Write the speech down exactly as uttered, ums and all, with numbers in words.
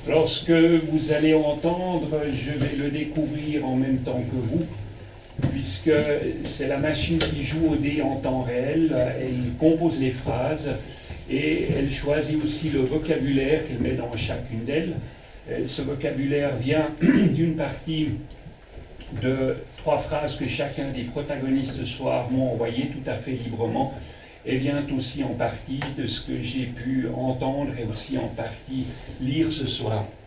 Alors, ce que vous allez entendre, je vais le découvrir en même temps que vous, puisque c'est la machine qui joue au dé en temps réel. Elle compose les phrases et elle choisit aussi le vocabulaire qu'elle met dans chacune d'elles. Ce vocabulaire vient d'une partie de trois phrases que chacun des protagonistes ce soir m'ont envoyées tout à fait librement, et vient aussi en partie de ce que j'ai pu entendre et aussi en partie lire ce soir.